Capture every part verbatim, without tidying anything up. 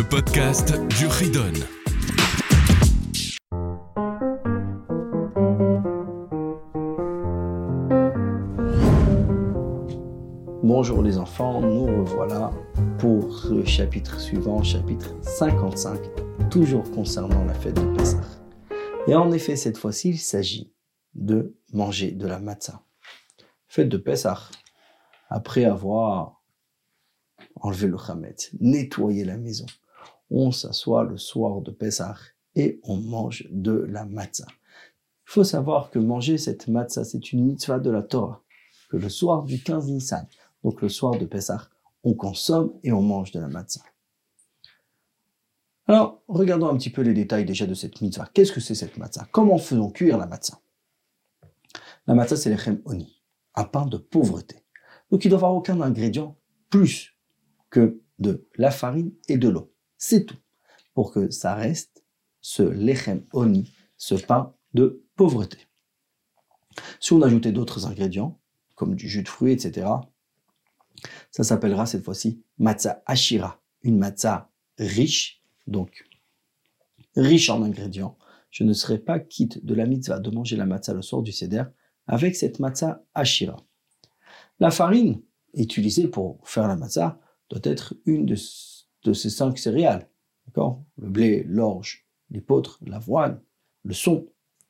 podcast du Ridon. Bonjour les enfants, nous revoilà pour le chapitre suivant, chapitre cinquante-cinq, toujours concernant la fête de Pessah. Et en effet, cette fois-ci, il s'agit de manger de la matzah. Fête de Pessah, après avoir enlevé le chametz, nettoyé la maison, on s'assoit le soir de Pessah et on mange de la matzah. Il faut savoir que manger cette matzah, c'est une mitzvah de la Torah, que le soir du quinze Nissan, donc le soir de Pessah, on consomme et on mange de la matzah. Alors, regardons un petit peu les détails déjà de cette mitzvah. Qu'est-ce que c'est cette matzah? Comment faisons cuire la matzah? La matzah, c'est l'echem oni, un pain de pauvreté. Donc, il ne doit y avoir aucun ingrédient plus que de la farine et de l'eau. C'est tout. Pour que ça reste ce lechem oni, ce pain de pauvreté. Si on ajoutait d'autres ingrédients, comme du jus de fruits, et cetera, ça s'appellera cette fois-ci matzah ashira, une matzah riche, donc riche en ingrédients. Je ne serai pas quitte de la mitzvah de manger la matzah le soir du seder avec cette matzah ashira. La farine utilisée pour faire la matzah doit être une de, de ces cinq céréales. D'accord ? Le blé, l'orge, l'épeautre, l'avoine, le son.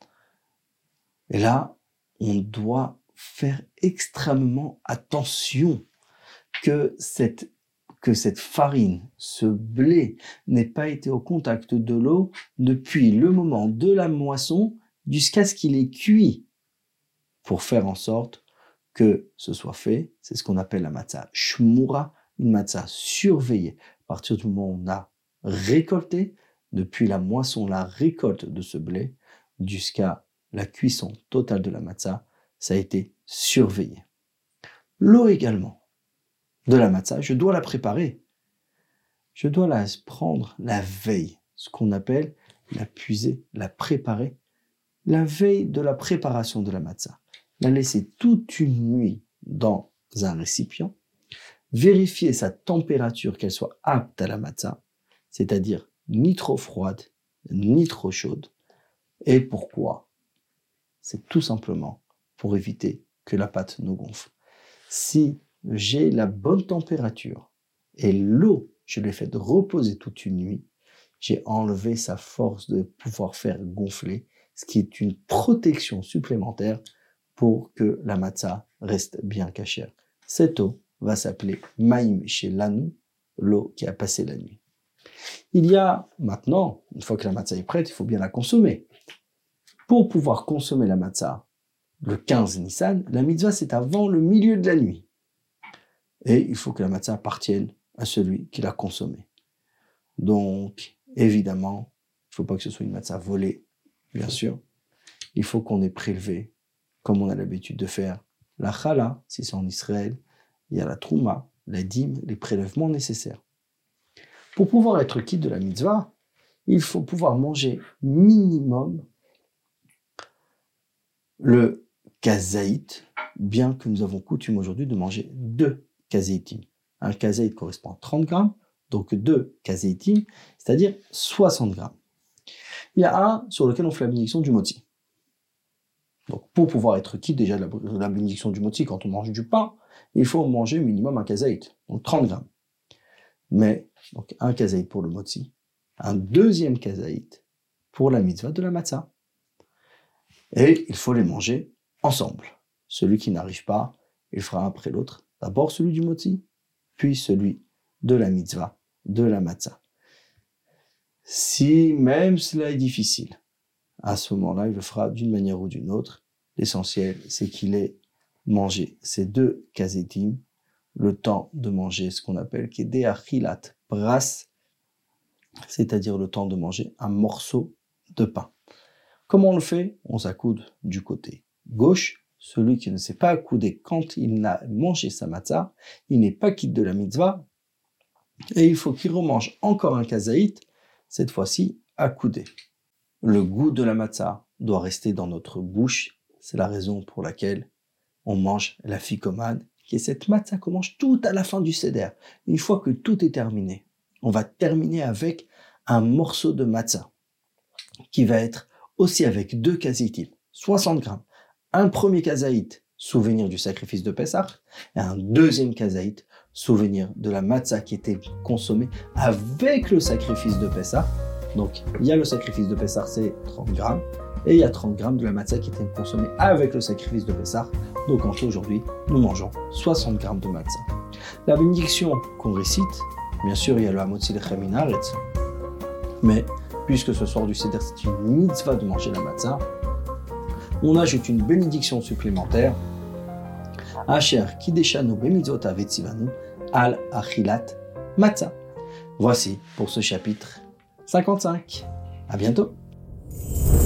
Et là, on doit faire extrêmement attention que cette, que cette farine, ce blé, n'ait pas été au contact de l'eau depuis le moment de la moisson jusqu'à ce qu'il est cuit, pour faire en sorte que ce soit fait. C'est ce qu'on appelle la matzah shmura, une matzah surveillée. À partir du moment où on a récolté, depuis la moisson, la récolte de ce blé, jusqu'à la cuisson totale de la matzah, ça a été surveillé. L'eau également de la matzah, je dois la préparer. Je dois la prendre la veille, ce qu'on appelle la puiser, la préparer, la veille de la préparation de la matzah. La laisser toute une nuit dans un récipient, vérifier sa température, qu'elle soit apte à la matzah, c'est-à-dire ni trop froide, ni trop chaude. Et pourquoi? C'est tout simplement pour éviter que la pâte nous gonfle. Si j'ai la bonne température et l'eau, je l'ai faite reposer toute une nuit, j'ai enlevé sa force de pouvoir faire gonfler, ce qui est une protection supplémentaire pour que la matzah reste bien cachère. Cette eau va s'appeler Maïm chez Lanou, l'eau qui a passé la nuit. Il y a maintenant, une fois que la matzah est prête, il faut bien la consommer. Pour pouvoir consommer la matzah le quinze Nissan, la mitzvah c'est avant le milieu de la nuit. Et il faut que la matzah appartienne à celui qui l'a consommée. Donc, évidemment, il ne faut pas que ce soit une matzah volée, bien sûr. Il faut qu'on ait prélevé, comme on a l'habitude de faire, la chala, si c'est en Israël, il y a la trouma, la dîme, les prélèvements nécessaires. Pour pouvoir être quitte de la mitzvah, il faut pouvoir manger minimum le kazaït, bien que nous avons coutume aujourd'hui de manger deux kazaïtim. Un kazaït correspond à trente grammes, donc deux kazaïtim, c'est-à-dire soixante grammes. Il y a un sur lequel on fait la bénédiction du motzi. Donc pour pouvoir être quitte déjà de la, la bénédiction du motzi, quand on mange du pain, il faut manger minimum un kazaït, donc trente grammes. Mais, donc un kazaït pour le motzi, un deuxième kazaït pour la mitzvah de la matzah. Et il faut les manger ensemble. Celui qui n'arrive pas, il fera un après l'autre. D'abord celui du motzi, puis celui de la mitzvah, de la matzah. Si même cela est difficile, à ce moment-là, il le fera d'une manière ou d'une autre. L'essentiel, c'est qu'il ait mangé ces deux kazetim, le temps de manger ce qu'on appelle kedé achilat pras, c'est-à-dire le temps de manger un morceau de pain. Comment on le fait? On s'accoude du côté gauche. Celui qui ne s'est pas accoudé quand il a mangé sa matzah, il n'est pas quitte de la mitzvah, et il faut qu'il remange encore un kazaït, cette fois-ci accoudé. Le goût de la matzah doit rester dans notre bouche, c'est la raison pour laquelle on mange la ficomade, qui est cette matzah qu'on mange tout à la fin du seder, une fois que tout est terminé. on va terminer avec un morceau de matzah qui va être aussi avec deux kazaïtim, soixante grammes. Un premier kazaït, souvenir du sacrifice de Pessah, et un deuxième kazaït, souvenir de la matzah qui était consommée avec le sacrifice de Pessah. Donc, il y a le sacrifice de Pessah, c'est trente grammes, et il y a trente grammes de la matzah qui était consommée avec le sacrifice de Pessah. Donc, en tout, aujourd'hui, nous mangeons soixante grammes de matzah. La bénédiction qu'on récite, bien sûr, il y a le Hamotzi Lechem min haaretz, mais puisque ce soir du Seder, c'est une mitzvah de manger la matzah, on ajoute une bénédiction supplémentaire. Asher kideshanu bemitzvot avetzivanu al achilat matzah. Voici pour ce chapitre cinquante-cinq. À bientôt.